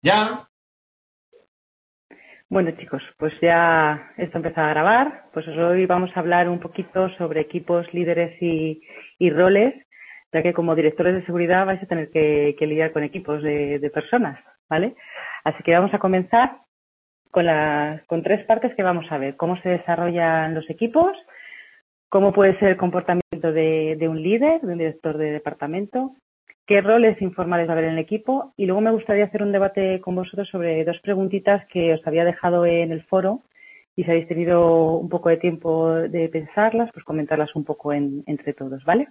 Ya. Bueno, chicos, pues ya esto empieza a grabar. Pues hoy vamos a hablar un poquito sobre equipos, líderes y roles, ya que como directores de seguridad vais a tener que lidiar con equipos de personas, ¿vale? Así que vamos a comenzar con tres partes que vamos a ver. Cómo se desarrollan los equipos, cómo puede ser el comportamiento de un líder, de un director de departamento, qué roles informales va a haber en el equipo, y luego me gustaría hacer un debate con vosotros sobre dos preguntitas que os había dejado en el foro, y si habéis tenido un poco de tiempo de pensarlas, pues comentarlas un poco entre todos, ¿vale?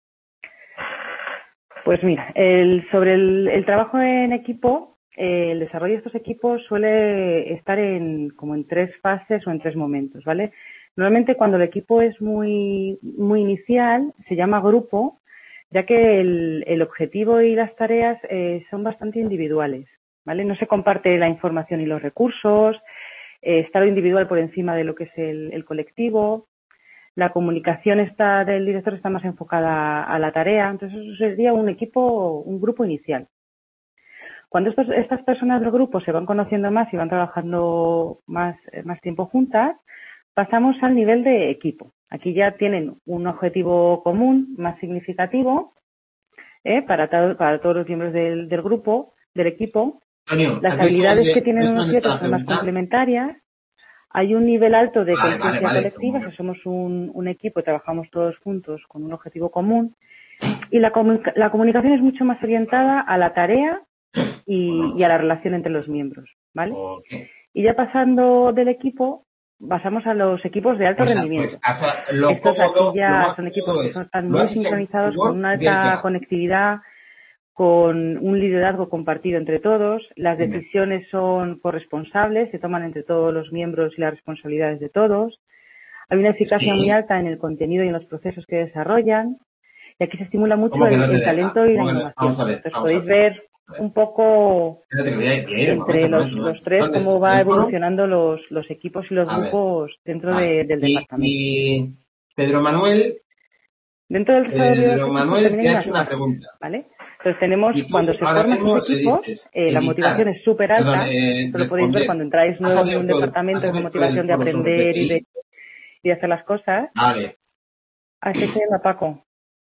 Pues mira, sobre el trabajo en equipo, el desarrollo de estos equipos suele estar como en tres fases o en tres momentos, ¿vale? Normalmente cuando el equipo es muy inicial, se llama grupo, ya que el objetivo y las tareas son bastante individuales, ¿vale? No se comparte la información y los recursos, está lo individual por encima de lo que es el colectivo, la comunicación del director está más enfocada a la tarea, entonces eso sería un grupo inicial. Cuando estas personas del grupo se van conociendo más y van trabajando más tiempo juntas, pasamos al nivel de equipo. Aquí ya tienen un objetivo común más significativo para todos los miembros del grupo, del equipo. Antonio, las habilidades que tienen unos y otros son más complementarias. Hay un nivel alto de conciencia colectiva, si somos un equipo y trabajamos todos juntos con un objetivo común. Y la comunicación es mucho más orientada a la tarea y a la relación entre los miembros, ¿vale? Okay. Y ya pasando del equipo, pasamos a los equipos de alto rendimiento. Estos aquí ya son equipos que están muy sincronizados, con una alta conectividad, con un liderazgo compartido entre todos. Las decisiones son corresponsables, se toman entre todos los miembros y las responsabilidades de todos. Hay una eficacia muy alta en el contenido y en los procesos que desarrollan. Y aquí se estimula mucho el talento y la innovación. Entonces podéis ver un poco entre los tres cómo va evolucionando los equipos y los grupos dentro del departamento. Y Pedro Manuel, dentro del Pedro Manuel te ha hecho una pregunta. ¿Vale? Entonces tenemos, cuando se forman estos equipos, la motivación es súper alta. Esto lo podéis ver cuando entráis nuevo en un departamento, esa motivación de aprender y de hacer las cosas. Vale. Así que a Paco.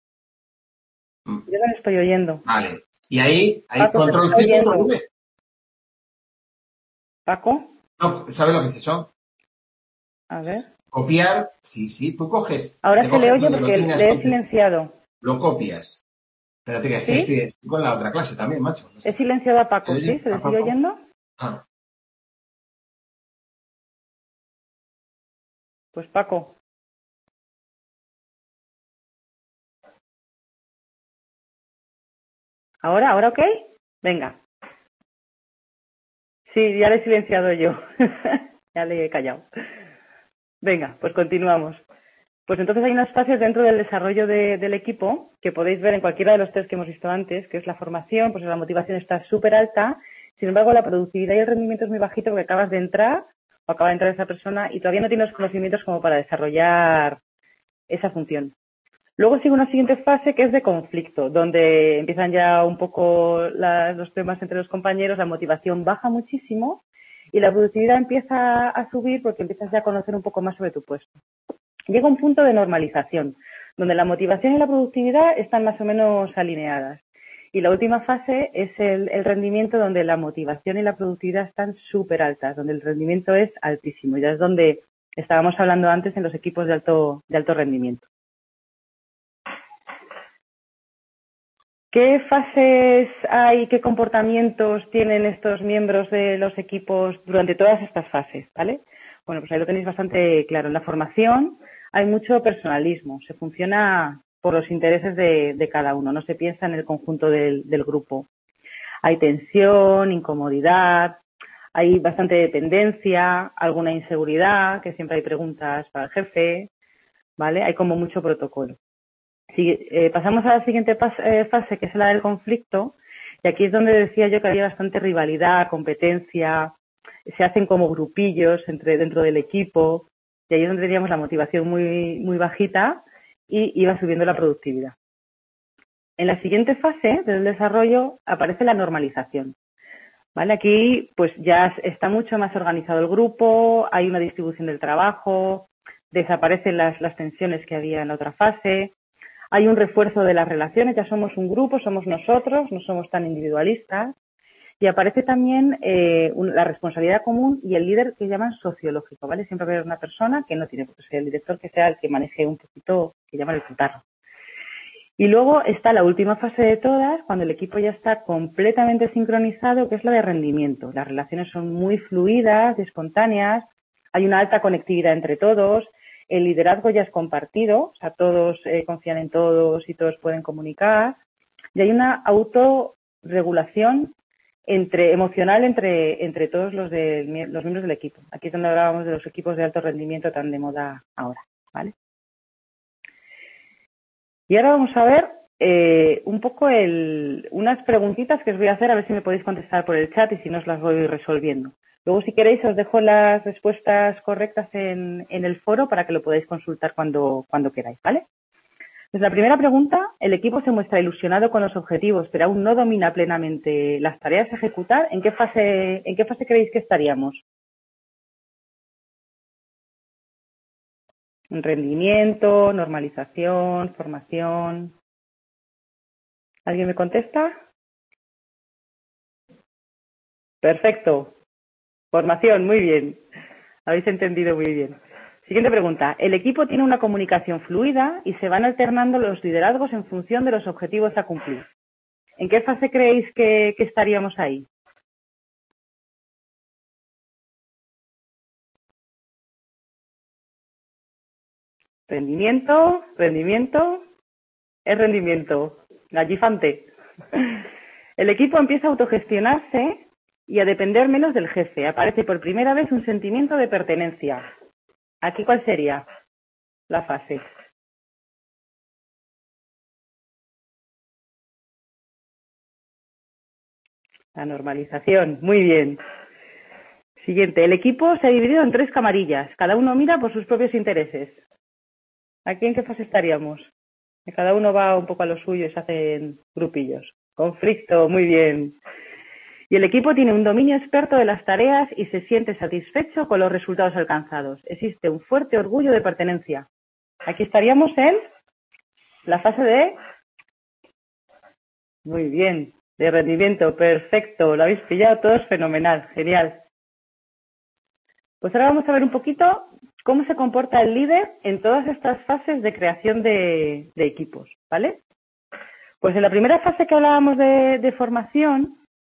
Yo no lo estoy oyendo. Vale. Y ahí hay Paco, control C, control V. ¿Paco? No, ¿sabes lo que es eso? A ver. Copiar, sí, tú coges. Ahora se le oye porque le he silenciado. Lo copias. Espérate que estoy con la otra clase también, macho. No sé. He silenciado a Paco, ¿sí? ¿Se le sigue oyendo? Ah. Pues Paco. ¿Ahora ok? Venga. Sí, ya le he silenciado yo. Ya le he callado. Venga, pues continuamos. Pues entonces hay unas fases dentro del desarrollo del equipo que podéis ver en cualquiera de los tres que hemos visto antes, que es la formación, pues la motivación está súper alta, sin embargo la productividad y el rendimiento es muy bajito porque acabas de entrar o acaba de entrar esa persona y todavía no tienes los conocimientos como para desarrollar esa función. Luego sigue una siguiente fase que es de conflicto, donde empiezan ya un poco los temas entre los compañeros, la motivación baja muchísimo y la productividad empieza a subir porque empiezas ya a conocer un poco más sobre tu puesto. Llega un punto de normalización, donde la motivación y la productividad están más o menos alineadas. Y la última fase es el rendimiento, donde la motivación y la productividad están súper altas, donde el rendimiento es altísimo. Ya es donde estábamos hablando antes en los equipos de alto rendimiento. ¿Qué fases hay, qué comportamientos tienen estos miembros de los equipos durante todas estas fases, ¿vale? Bueno, pues ahí lo tenéis bastante claro. En la formación hay mucho personalismo, se funciona por los intereses de cada uno, no se piensa en el conjunto del grupo. Hay tensión, incomodidad, hay bastante dependencia, alguna inseguridad, que siempre hay preguntas para el jefe, ¿vale? Hay como mucho protocolo. Si pasamos a la siguiente fase, que es la del conflicto, y aquí es donde decía yo que había bastante rivalidad, competencia, se hacen como grupillos dentro del equipo, y ahí es donde teníamos la motivación muy bajita y iba subiendo la productividad. En la siguiente fase del desarrollo aparece la normalización, ¿Vale? Aquí pues ya está mucho más organizado el grupo, hay una distribución del trabajo, desaparecen las tensiones que había en la otra fase, hay un refuerzo de las relaciones, ya somos un grupo, somos nosotros, no somos tan individualistas, y aparece también la responsabilidad común y el líder que llaman sociológico, ¿vale? Siempre va a haber una persona que no tiene por qué ser el director, que sea el que maneje un poquito, que llaman el tutarro. Y luego está la última fase de todas, cuando el equipo ya está completamente sincronizado, que es la de rendimiento. Las relaciones son muy fluidas, espontáneas, hay una alta conectividad entre todos, el liderazgo ya es compartido, o sea, todos confían en todos y todos pueden comunicar, y hay una autorregulación emocional entre todos los miembros del equipo. Aquí es donde hablábamos de los equipos de alto rendimiento tan de moda ahora, ¿vale? Y ahora vamos a ver un poco unas preguntitas que os voy a hacer, a ver si me podéis contestar por el chat y si no os las voy resolviendo. Luego, si queréis, os dejo las respuestas correctas en el foro para que lo podáis consultar cuando queráis, ¿vale? Pues la primera pregunta, el equipo se muestra ilusionado con los objetivos, pero aún no domina plenamente las tareas a ejecutar. ¿En qué fase creéis que estaríamos? Rendimiento, normalización, formación. ¿Alguien me contesta? Perfecto. Formación, muy bien. Habéis entendido muy bien. Siguiente pregunta. El equipo tiene una comunicación fluida y se van alternando los liderazgos en función de los objetivos a cumplir. ¿En qué fase creéis que estaríamos ahí? Rendimiento, es rendimiento. Gallifante. El equipo empieza a autogestionarse y a depender menos del jefe. Aparece por primera vez un sentimiento de pertenencia. ¿Aquí cuál sería la fase? La normalización. Muy bien. Siguiente. El equipo se ha dividido en 3 camarillas. Cada uno mira por sus propios intereses. ¿Aquí en qué fase estaríamos? Que cada uno va un poco a lo suyo y se hacen grupillos. Conflicto. Muy bien. Y el equipo tiene un dominio experto de las tareas y se siente satisfecho con los resultados alcanzados. Existe un fuerte orgullo de pertenencia. Aquí estaríamos en la fase de... Muy bien, de rendimiento, perfecto, lo habéis pillado todos, fenomenal, genial. Pues ahora vamos a ver un poquito cómo se comporta el líder en todas estas fases de creación de equipos, ¿vale? Pues en la primera fase que hablábamos de formación,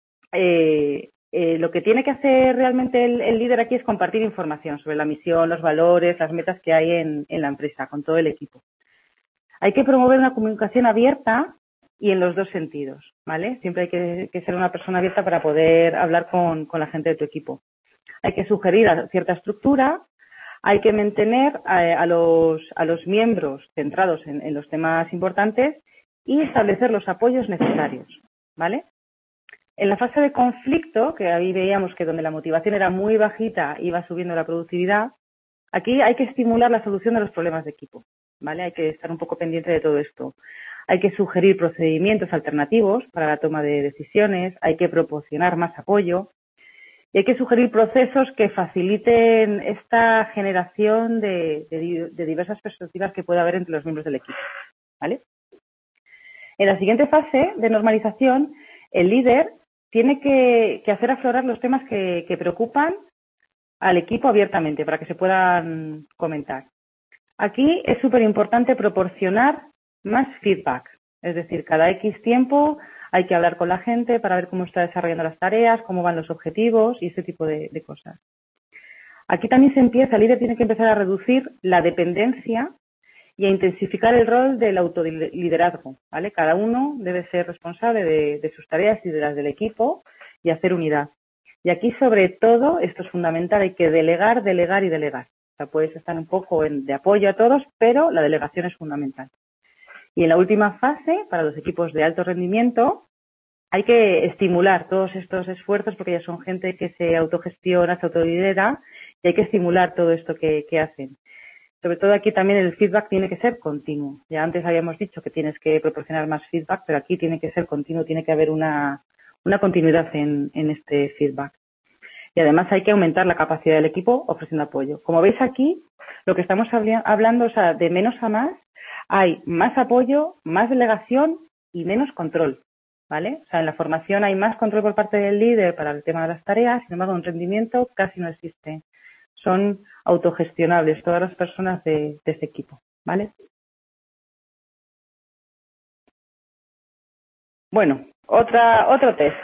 lo que tiene que hacer realmente el líder aquí es compartir información sobre la misión, los valores, las metas que hay en la empresa, con todo el equipo. Hay que promover una comunicación abierta y en los dos sentidos, ¿vale? Siempre hay que ser una persona abierta para poder hablar con la gente de tu equipo. Hay que sugerir cierta estructura, hay que mantener a los miembros centrados en los temas importantes y establecer los apoyos necesarios, ¿vale? En la fase de conflicto, que ahí veíamos que donde la motivación era muy bajita, iba subiendo la productividad, aquí hay que estimular la solución de los problemas de equipo, ¿vale? Hay que estar un poco pendiente de todo esto. Hay que sugerir procedimientos alternativos para la toma de decisiones, hay que proporcionar más apoyo y hay que sugerir procesos que faciliten esta generación de diversas perspectivas que pueda haber entre los miembros del equipo, ¿vale? En la siguiente fase de normalización, el líder tiene que hacer aflorar los temas que preocupan al equipo abiertamente para que se puedan comentar. Aquí es súper importante proporcionar más feedback, es decir, cada X tiempo hay que hablar con la gente para ver cómo está desarrollando las tareas, cómo van los objetivos y ese tipo de cosas. Aquí también el líder tiene que empezar a reducir la dependencia y a intensificar el rol del autoliderazgo, ¿vale? Cada uno debe ser responsable de sus tareas y de las del equipo y hacer unidad. Y aquí, sobre todo, esto es fundamental, hay que delegar, delegar y delegar. O sea, puedes estar un poco de apoyo a todos, pero la delegación es fundamental. Y en la última fase, para los equipos de alto rendimiento, hay que estimular todos estos esfuerzos porque ya son gente que se autogestiona, se autolidera y hay que estimular todo esto que hacen. Sobre todo aquí también el feedback tiene que ser continuo. Ya antes habíamos dicho que tienes que proporcionar más feedback, pero aquí tiene que ser continuo, tiene que haber una una continuidad en este feedback. Y además hay que aumentar la capacidad del equipo ofreciendo apoyo. Como veis aquí, lo que estamos hablando, o sea, de menos a más, hay más apoyo, más delegación y menos control, ¿vale? O sea, en la formación hay más control por parte del líder para el tema de las tareas, sin embargo, en rendimiento casi no existe. Son autogestionables todas las personas de ese equipo, ¿vale? Bueno, otro test.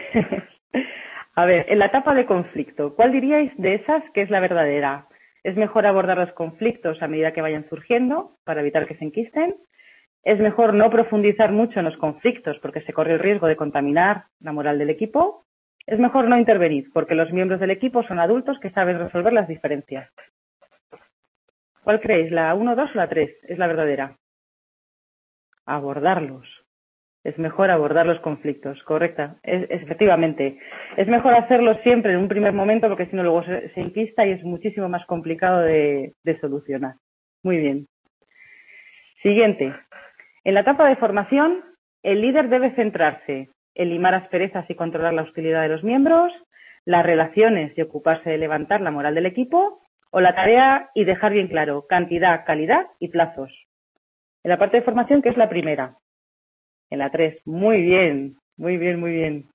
A ver, en la etapa de conflicto, ¿cuál diríais de esas que es la verdadera? ¿Es mejor abordar los conflictos a medida que vayan surgiendo para evitar que se enquisten? ¿Es mejor no profundizar mucho en los conflictos porque se corre el riesgo de contaminar la moral del equipo? ¿Es mejor no intervenir porque los miembros del equipo son adultos que saben resolver las diferencias? ¿Cuál creéis? ¿La 1, 2 o la 3 es la verdadera? Abordarlos. Es mejor abordar los conflictos, correcta. Efectivamente. Es mejor hacerlo siempre en un primer momento porque si no luego se enquista y es muchísimo más complicado de solucionar. Muy bien. Siguiente. En la etapa de formación, el líder debe centrarse en limar asperezas y controlar la hostilidad de los miembros, las relaciones y ocuparse de levantar la moral del equipo, o la tarea y dejar bien claro cantidad, calidad y plazos. En la parte de formación, que es la primera. En la 3. Muy bien, muy bien, muy bien.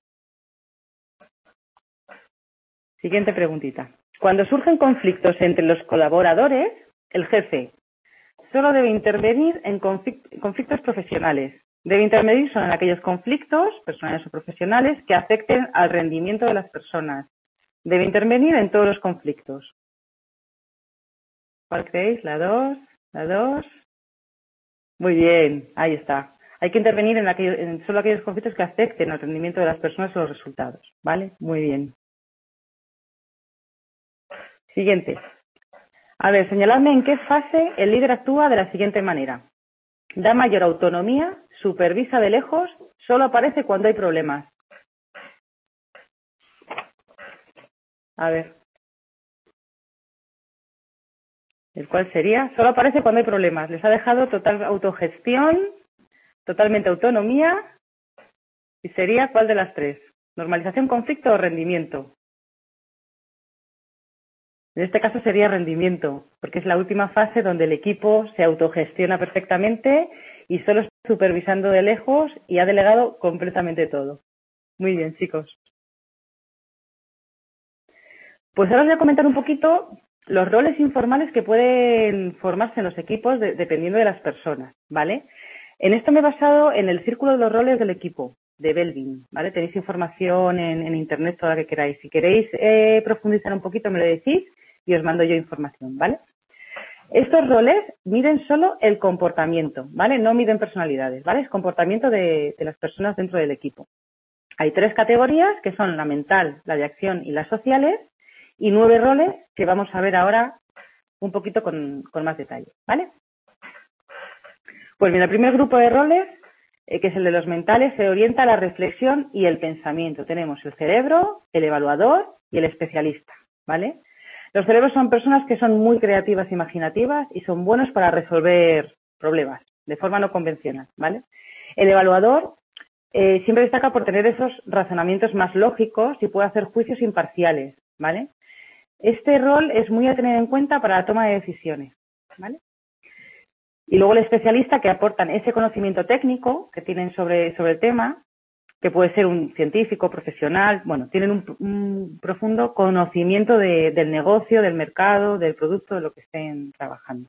Siguiente preguntita. Cuando surgen conflictos entre los colaboradores, el jefe solo debe intervenir en conflictos profesionales. Debe intervenir solo en aquellos conflictos, personales o profesionales, que afecten al rendimiento de las personas. Debe intervenir en todos los conflictos. ¿Cuál creéis? ¿La 2? ¿La 2? Muy bien, ahí está. Hay que intervenir en solo aquellos conflictos que afecten al rendimiento de las personas o los resultados. ¿Vale? Muy bien. Siguiente. A ver, señaladme en qué fase el líder actúa de la siguiente manera. Da mayor autonomía, supervisa de lejos, solo aparece cuando hay problemas. A ver. ¿El cuál sería? Solo aparece cuando hay problemas. Les ha dejado total autogestión, totalmente autonomía. ¿Y sería cuál de las 3? ¿Normalización, conflicto o rendimiento? En este caso sería rendimiento, porque es la última fase donde el equipo se autogestiona perfectamente y solo está supervisando de lejos y ha delegado completamente todo. Muy bien, chicos. Pues ahora os voy a comentar un poquito los roles informales que pueden formarse en los equipos dependiendo de las personas, ¿vale? En esto me he basado en el círculo de los roles del equipo, de Belvin, ¿vale? Tenéis información en internet toda la que queráis. Si queréis profundizar un poquito me lo decís y os mando yo información, ¿vale? Estos roles miden solo el comportamiento, ¿vale? No miden personalidades, ¿vale? Es comportamiento de las personas dentro del equipo. Hay 3 categorías que son la mental, la de acción y las sociales y 9 roles que vamos a ver ahora un poquito con más detalle, ¿vale? Pues bien, el primer grupo de roles, que es el de los mentales, se orienta a la reflexión y el pensamiento. Tenemos el cerebro, el evaluador y el especialista, ¿vale? Los cerebros son personas que son muy creativas e imaginativas y son buenos para resolver problemas de forma no convencional, ¿vale? El evaluador siempre destaca por tener esos razonamientos más lógicos y puede hacer juicios imparciales, ¿vale? Este rol es muy a tener en cuenta para la toma de decisiones, ¿vale? Y luego el especialista, que aportan ese conocimiento técnico que tienen sobre el tema, que puede ser un científico, profesional, bueno, tienen un profundo conocimiento del negocio, del mercado, del producto, de lo que estén trabajando.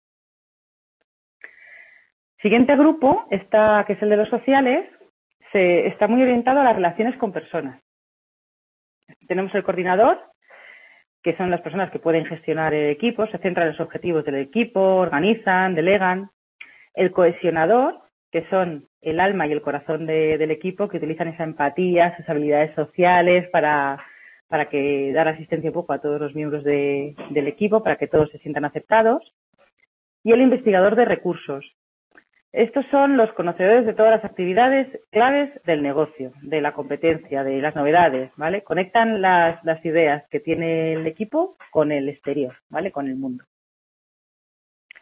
Siguiente grupo, que es el de los sociales, está muy orientado a las relaciones con personas. Tenemos el coordinador, que son las personas que pueden gestionar el equipo, se centran en los objetivos del equipo, organizan, delegan. El cohesionador, que son el alma y el corazón del equipo, que utilizan esa empatía, sus habilidades sociales para dar asistencia un poco a todos los miembros del equipo, para que todos se sientan aceptados. Y el investigador de recursos. Estos son los conocedores de todas las actividades claves del negocio, de la competencia, de las novedades, ¿vale? Conectan las ideas que tiene el equipo con el exterior, ¿vale? Con el mundo.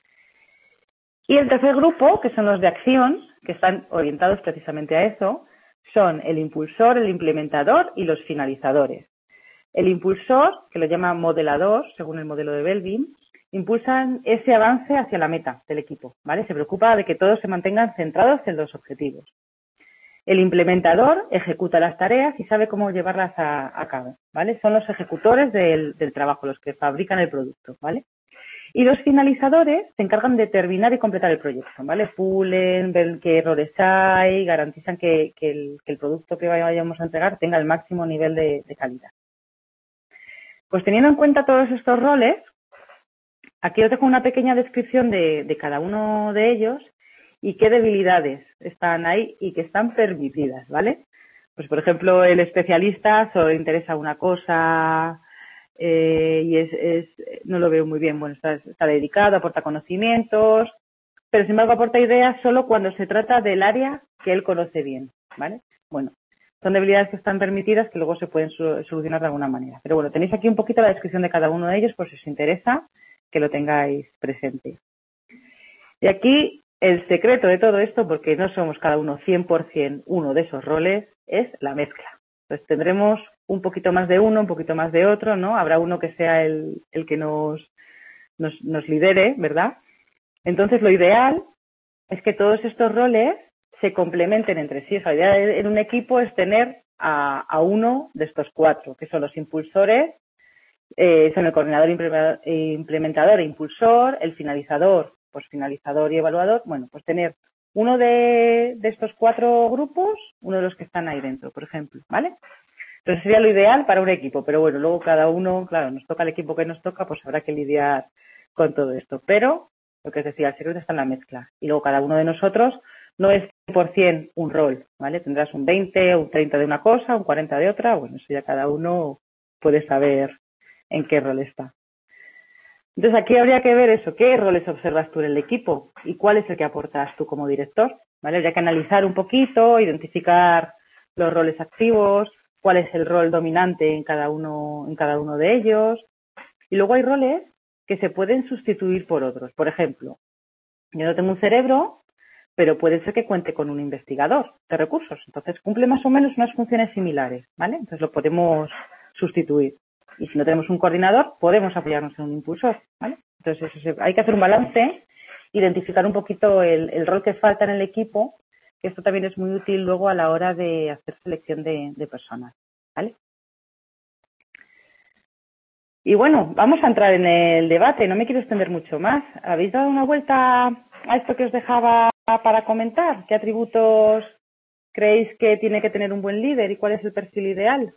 Y el tercer grupo, que son los de acción, que están orientados precisamente a eso, son el impulsor, el implementador y los finalizadores. El impulsor, que lo llama modelador, según el modelo de Belbin, impulsan ese avance hacia la meta del equipo, ¿vale? Se preocupa de que todos se mantengan centrados en los objetivos. El implementador ejecuta las tareas y sabe cómo llevarlas a cabo, ¿vale? Son los ejecutores del trabajo, los que fabrican el producto, ¿vale? Y los finalizadores se encargan de terminar y completar el proyecto, ¿vale? Pulen, ven qué errores hay, garantizan que el producto que vayamos a entregar tenga el máximo nivel de calidad. Pues teniendo en cuenta todos estos roles, aquí os dejo una pequeña descripción de cada uno de ellos y qué debilidades están ahí y que están permitidas, ¿vale? Pues, por ejemplo, el especialista solo le interesa una cosa y no lo veo muy bien. Bueno, está dedicado, aporta conocimientos, pero sin embargo aporta ideas solo cuando se trata del área que él conoce bien, ¿vale? Bueno, son debilidades que están permitidas que luego se pueden solucionar de alguna manera. Pero bueno, tenéis aquí un poquito la descripción de cada uno de ellos por si os interesa que lo tengáis presente. Y aquí el secreto de todo esto, porque no somos cada uno 100% uno de esos roles, es la mezcla. Entonces tendremos un poquito más de uno, un poquito más de otro, ¿no? Habrá uno que sea el que nos lidere, ¿verdad? Entonces lo ideal es que todos estos roles se complementen entre sí. O sea, la idea en un equipo es tener a uno de estos cuatro, que son los impulsores, son el coordinador, implementador e impulsor, el finalizador, pues finalizador y evaluador. Bueno, pues tener uno de estos cuatro grupos, uno de los que están ahí dentro, por ejemplo, ¿vale? Entonces sería lo ideal para un equipo, pero bueno, luego cada uno, claro, nos toca el equipo que nos toca, pues habrá que lidiar con todo esto. Pero, lo que os decía, el secreto está en la mezcla. Y luego cada uno de nosotros no es 100% un rol, ¿vale? Tendrás un 20 o un 30 de una cosa, un 40 de otra, bueno, eso ya cada uno puede saber en qué rol está. Entonces aquí habría que ver eso, qué roles observas tú en el equipo y cuál es el que aportas tú como director, ¿vale? Habría que analizar un poquito, identificar los roles activos, cuál es el rol dominante en cada uno de ellos. Y luego hay roles que se pueden sustituir por otros. Por ejemplo, yo no tengo un cerebro, pero puede ser que cuente con un investigador de recursos. Entonces cumple más o menos unas funciones similares, ¿vale? Entonces lo podemos sustituir. Y si no tenemos un coordinador, podemos apoyarnos en un impulsor, ¿vale? Entonces hay que hacer un balance, identificar un poquito el rol que falta en el equipo, que esto también es muy útil luego a la hora de hacer selección de personas, ¿vale? Y bueno, vamos a entrar en el debate, no me quiero extender mucho más. ¿Habéis dado una vuelta a esto que os dejaba para comentar? ¿Qué atributos creéis que tiene que tener un buen líder y cuál es el perfil ideal?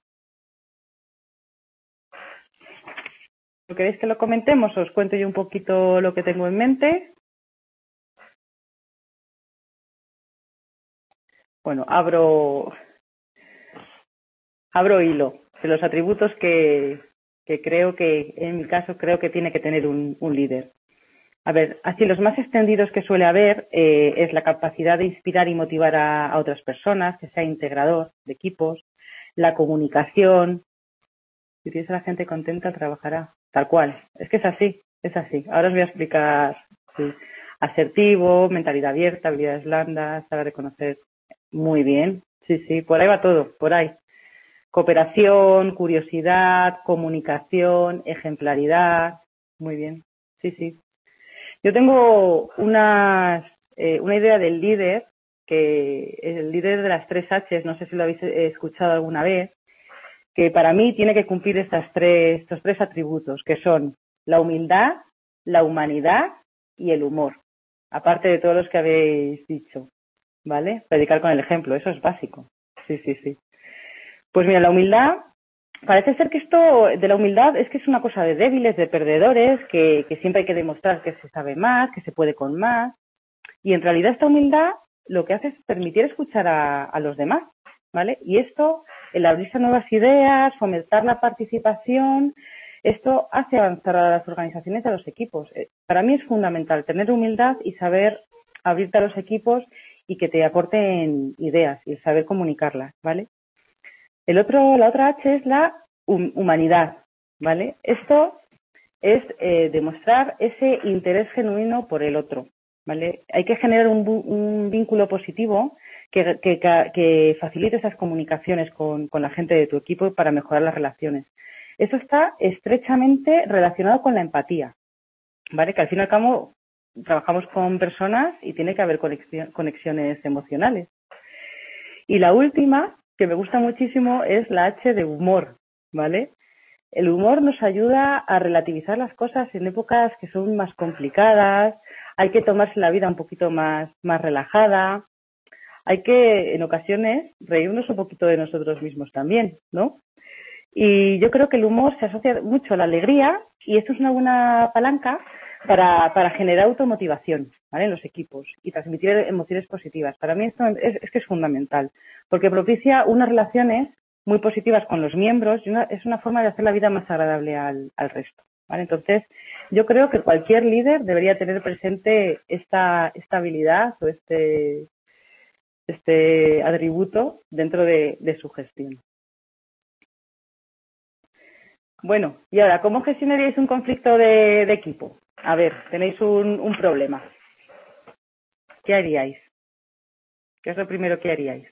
¿Queréis que lo comentemos? Os cuento yo un poquito lo que tengo en mente. Bueno, abro hilo de los atributos que creo que, en mi caso, creo que tiene que tener un líder. A ver, así los más extendidos que suele haber es la capacidad de inspirar y motivar a otras personas, que sea integrador de equipos, la comunicación. Si tienes a la gente contenta, trabajará. Tal cual. Es que es así, es así. Ahora os voy a explicar. Sí. Asertivo, mentalidad abierta, habilidades blandas, saber reconocer muy bien. Sí, por ahí va todo, por ahí. Cooperación, curiosidad, comunicación, ejemplaridad. Muy bien. Sí. Yo tengo una idea del líder, que es el líder de las 3 H's, no sé si lo habéis escuchado alguna vez, que para mí tiene que cumplir estos tres atributos, que son la humildad, la humanidad y el humor, aparte de todos los que habéis dicho, ¿vale? Predicar con el ejemplo, eso es básico. Sí. Pues mira, la humildad, parece ser que esto de la humildad es que es una cosa de débiles, de perdedores, que siempre hay que demostrar que se sabe más, que se puede con más. Y en realidad esta humildad lo que hace es permitir escuchar a los demás, ¿vale? Y esto, el abrirse a nuevas ideas, fomentar la participación, esto hace avanzar a las organizaciones y a los equipos. Para mí es fundamental tener humildad y saber abrirte a los equipos y que te aporten ideas y saber comunicarlas, ¿vale? La otra H es la humanidad, ¿vale? Esto es demostrar ese interés genuino por el otro, ¿vale? Hay que generar un vínculo positivo que facilite esas comunicaciones con la gente de tu equipo para mejorar las relaciones. Eso está estrechamente relacionado con la empatía, ¿vale? Que al fin y al cabo trabajamos con personas y tiene que haber conexiones emocionales. Y la última, que me gusta muchísimo, es la H de humor, ¿vale? El humor nos ayuda a relativizar las cosas en épocas que son más complicadas, hay que tomarse la vida un poquito más relajada, hay que, en ocasiones, reírnos un poquito de nosotros mismos también, ¿no? Y yo creo que el humor se asocia mucho a la alegría y esto es una buena palanca para generar automotivación, ¿vale? En los equipos y transmitir emociones positivas. Para mí esto es que es fundamental, porque propicia unas relaciones muy positivas con los miembros y es una forma de hacer la vida más agradable al resto, ¿vale? Entonces, yo creo que cualquier líder debería tener presente esta habilidad o este atributo dentro de su gestión. Bueno, y ahora, ¿cómo gestionaríais un conflicto de equipo? A ver, tenéis un problema. ¿Qué haríais? ¿Qué es lo primero que haríais?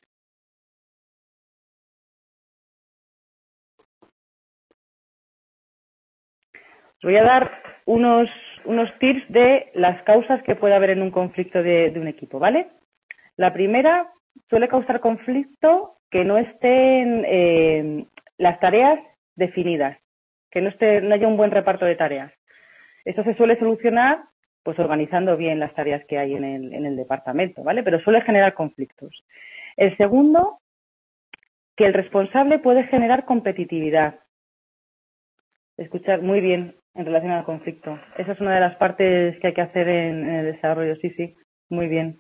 Os voy a dar unos tips de las causas que puede haber en un conflicto de un equipo, ¿vale? La primera suele causar conflicto que no estén las tareas definidas, que no haya un buen reparto de tareas. Eso se suele solucionar pues organizando bien las tareas que hay en el departamento, ¿vale? Pero suele generar conflictos. El segundo, que el responsable puede generar competitividad. Escuchar muy bien en relación al conflicto. Esa es una de las partes que hay que hacer en el desarrollo, sí, muy bien.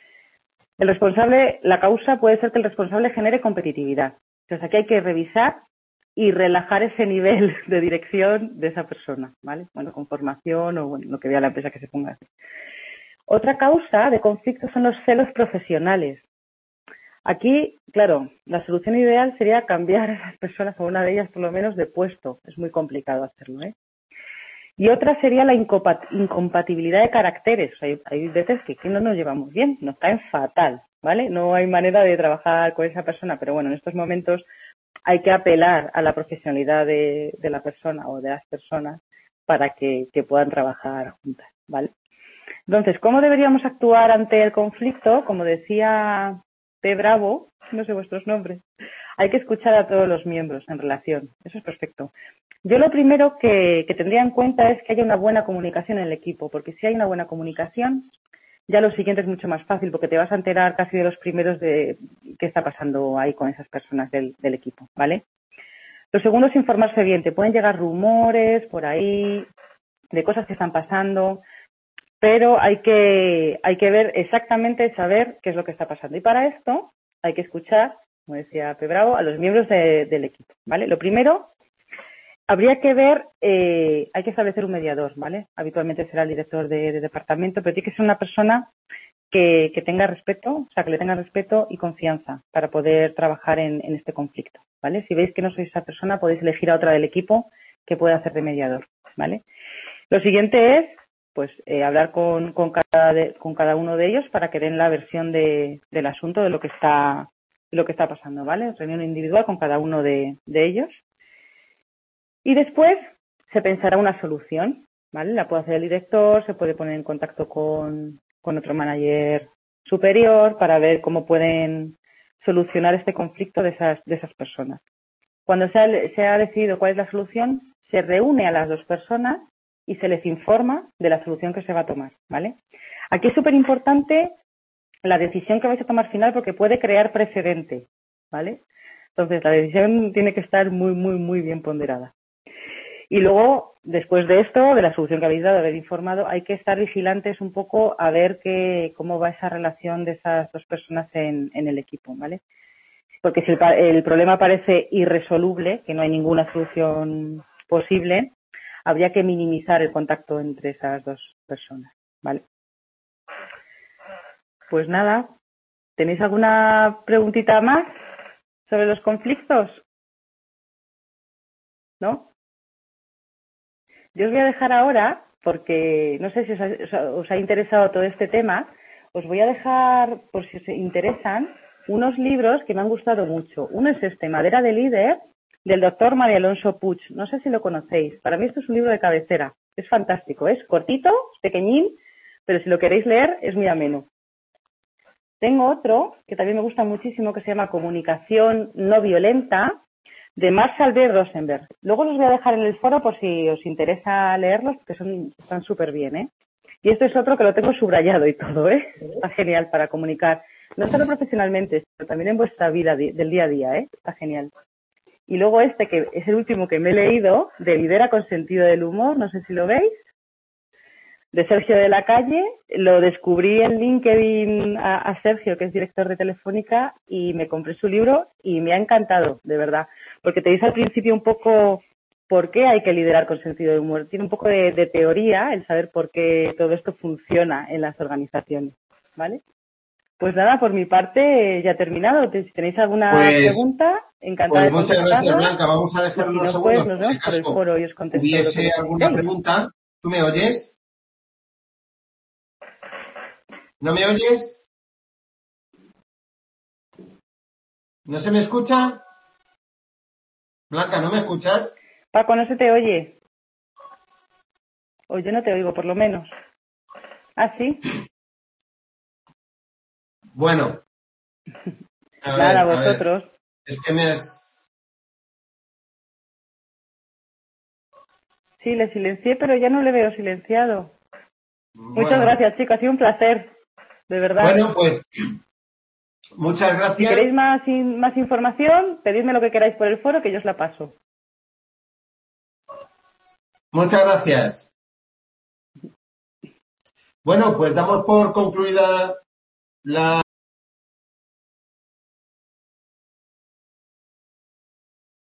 La causa puede ser que el responsable genere competitividad. Entonces aquí hay que revisar y relajar ese nivel de dirección de esa persona, ¿vale? Bueno, con formación o bueno, lo que vea la empresa que se ponga a hacer. Otra causa de conflicto son los celos profesionales. Aquí, claro, la solución ideal sería cambiar a esas personas, a una de ellas por lo menos, de puesto. Es muy complicado hacerlo, ¿eh? Y otra sería la incompatibilidad de caracteres. Hay veces que no nos llevamos bien, nos caen fatal, ¿vale? No hay manera de trabajar con esa persona, pero bueno, en estos momentos hay que apelar a la profesionalidad de la persona o de las personas para que puedan trabajar juntas, ¿vale? Entonces, ¿cómo deberíamos actuar ante el conflicto? Como decía P. Bravo, no sé vuestros nombres, hay que escuchar a todos los miembros en relación. Eso es perfecto. Yo lo primero que tendría en cuenta es que haya una buena comunicación en el equipo, porque si hay una buena comunicación, ya lo siguiente es mucho más fácil, porque te vas a enterar casi de los primeros de qué está pasando ahí con esas personas del equipo, ¿vale? Lo segundo es informarse bien. Te pueden llegar rumores por ahí de cosas que están pasando, pero hay que ver exactamente, saber qué es lo que está pasando. Y para esto hay que escuchar, como decía P. Bravo, a los miembros del equipo, ¿vale? Lo primero, habría que ver, hay que establecer un mediador, ¿vale? Habitualmente será el director de departamento, pero tiene que ser una persona que tenga respeto, o sea, que le tenga respeto y confianza para poder trabajar en este conflicto, ¿vale? Si veis que no sois esa persona, podéis elegir a otra del equipo que pueda hacer de mediador, ¿vale? Lo siguiente es, pues, hablar con cada uno de ellos para que den la versión del asunto, de lo que está pasando, ¿vale? Reunión individual con cada uno de ellos. Y después se pensará una solución, ¿vale? La puede hacer el director, se puede poner en contacto con otro manager superior para ver cómo pueden solucionar este conflicto de esas personas. Cuando se ha decidido cuál es la solución, se reúne a las dos personas y se les informa de la solución que se va a tomar, ¿vale? Aquí es súper importante la decisión que vais a tomar final porque puede crear precedente, ¿vale? Entonces, la decisión tiene que estar muy, muy, muy bien ponderada. Y luego, después de esto, de la solución que habéis dado, de haber informado, hay que estar vigilantes un poco a ver cómo va esa relación de esas dos personas en el equipo, ¿vale? Porque si el problema parece irresoluble, que no hay ninguna solución posible, habría que minimizar el contacto entre esas dos personas, ¿vale? Pues nada, ¿tenéis alguna preguntita más sobre los conflictos? ¿No? Yo os voy a dejar ahora, porque no sé si os ha interesado todo este tema, os voy a dejar, por si os interesan, unos libros que me han gustado mucho. Uno es este, Madera de Líder, del doctor María Alonso Puig. No sé si lo conocéis. Para mí esto es un libro de cabecera. Es fantástico. Es cortito, es pequeñín, pero si lo queréis leer es muy ameno. Tengo otro que también me gusta muchísimo que se llama Comunicación no violenta, de Marshall B. Rosenberg. Luego los voy a dejar en el foro por si os interesa leerlos, porque están súper bien, ¿eh? Y este es otro que lo tengo subrayado y todo, ¿eh? Está genial para comunicar, no solo profesionalmente, sino también en vuestra vida del día a día, ¿eh? Está genial. Y luego este, que es el último que me he leído, de Lidera con sentido del humor, no sé si lo veis, de Sergio de la Calle. Lo descubrí en LinkedIn a Sergio, que es director de Telefónica, y me compré su libro y me ha encantado, de verdad. Porque te dice al principio un poco por qué hay que liderar con sentido de humor. Tiene un poco de teoría el saber por qué todo esto funciona en las organizaciones, ¿vale? Pues nada, por mi parte ya he terminado. Si tenéis alguna pregunta, encantada de muchas gracias, contestarla. Blanca. Vamos a dejar unos segundos Nos por si vemos por el acaso foro y os contesto hubiese lo que alguna necesitéis. pregunta. ¿Tú me oyes? ¿No me oyes? ¿No se me escucha? Blanca, ¿no me escuchas? Paco, no se te oye. O yo no te oigo, por lo menos. ¿Ah, sí? Bueno. Nada, vosotros. Es que me has... Sí, le silencié, pero ya no le veo silenciado. Bueno. Muchas gracias, chicos. Ha sido un placer. De verdad. Bueno, pues... Muchas gracias. Si queréis más información, pedidme lo que queráis por el foro, que yo os la paso. Muchas gracias. Bueno, pues damos por concluida la